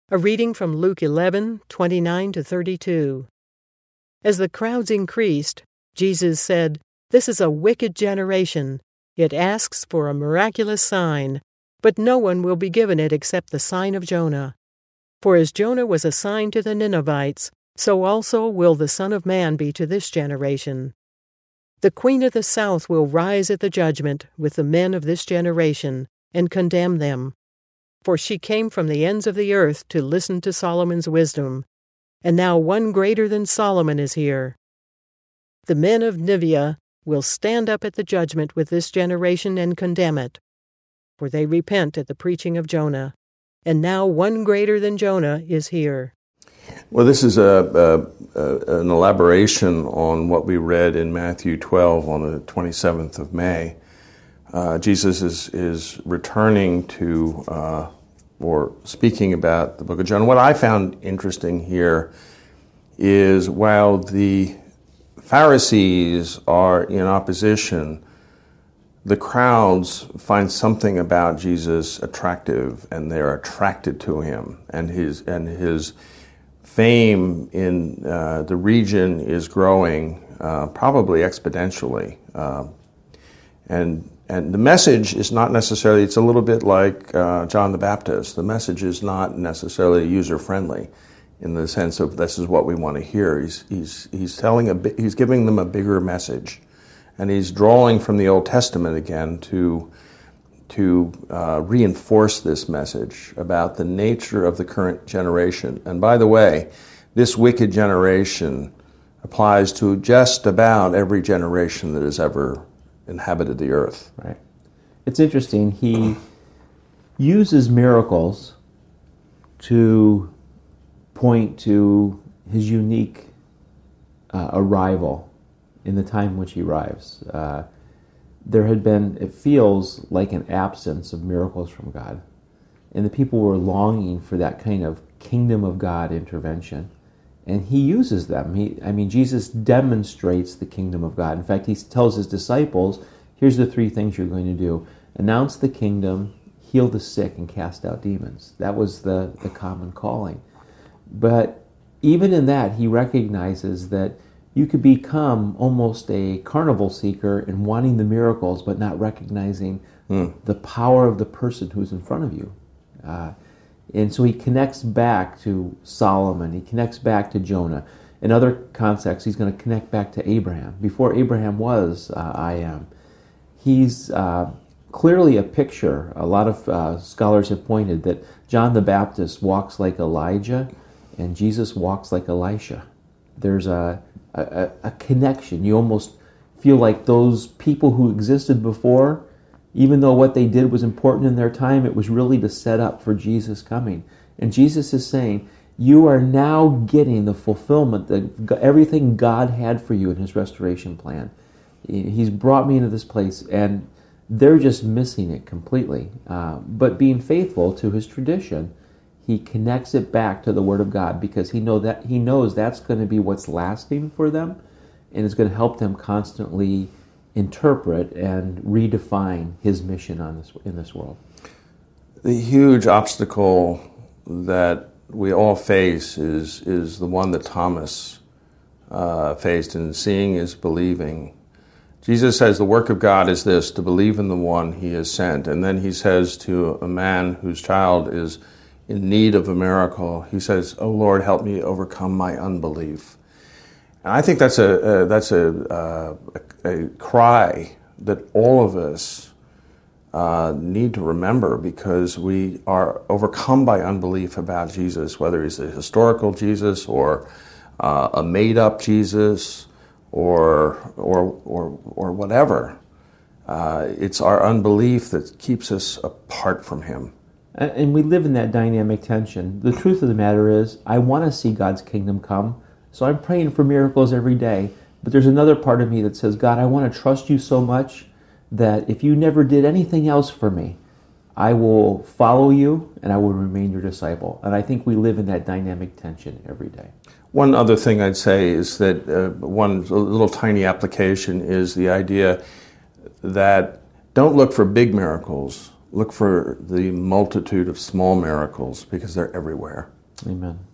A reading from Luke 11:29-32. As the crowds increased, Jesus said, "This is a wicked generation. It asks for a miraculous sign, but no one will be given it except the sign of Jonah. For as Jonah was a sign to the Ninevites, so also will the Son of Man be to this generation. The Queen of the South will rise at the judgment with the men of this generation and condemn them. For she came from the ends of the earth to listen to Solomon's wisdom, and now one greater than Solomon is here. The men of Nineveh will stand up at the judgment with this generation and condemn it, for they repent at the preaching of Jonah, and now one greater than Jonah is here." Well, this is an elaboration on what we read in Matthew 12 on the 27th of May. Jesus is returning to, or speaking about the book of Jonah. What I found interesting here is while the Pharisees are in opposition, the crowds find something about Jesus attractive, and they're attracted to him, and his fame in the region is growing, probably exponentially. And the message is not necessarily, it's a little bit like John the Baptist. The message is not necessarily user-friendly in the sense of this is what we want to hear. He's giving them a bigger message. And he's drawing from the Old Testament again to reinforce this message about the nature of the current generation. And by the way, this wicked generation applies to just about every generation that has ever inhabited the earth. Right. It's interesting. He uses miracles to point to his unique arrival in the time in which he arrives. There had been, it feels like an absence of miracles from God. And the people were longing for that kind of kingdom of God intervention. And he uses them. Jesus demonstrates the kingdom of God. In fact, he tells his disciples, here's the three things you're going to do. Announce the kingdom, heal the sick, and cast out demons. That was the common calling. But even in that, he recognizes that you could become almost a carnival seeker in wanting the miracles, but not recognizing the power of the person who's in front of you. And so he connects back to Solomon. He connects back to Jonah. In other contexts, he's going to connect back to Abraham. Before Abraham was, I am. He's clearly a picture. A lot of scholars have pointed that John the Baptist walks like Elijah, and Jesus walks like Elisha. There's a connection. You almost feel like those people who existed before, even though what they did was important in their time, it was really to set up for Jesus coming. And Jesus is saying, you are now getting the fulfillment, everything God had for you in his restoration plan. He's brought me into this place, and they're just missing it completely. But being faithful to his tradition, he connects it back to the Word of God because he knows that's going to be what's lasting for them, and it's going to help them constantly interpret and redefine his mission in this world. The huge obstacle that we all face is the one that Thomas faced, and seeing is believing. Jesus says the work of God is this, to believe in the one he has sent. And then he says to a man whose child is in need of a miracle, he says, "Oh Lord, help me overcome my unbelief." And I think that's a cry that all of us need to remember, because we are overcome by unbelief about Jesus, whether he's a historical Jesus or a made-up Jesus or whatever. It's our unbelief that keeps us apart from him. And we live in that dynamic tension. The truth of the matter is, I want to see God's kingdom come, so I'm praying for miracles every day. But there's another part of me that says, God, I want to trust you so much that if you never did anything else for me, I will follow you and I will remain your disciple. And I think we live in that dynamic tension every day. One other thing I'd say is that one little tiny application is the idea that don't look for big miracles, look for the multitude of small miracles, because they're everywhere. Amen.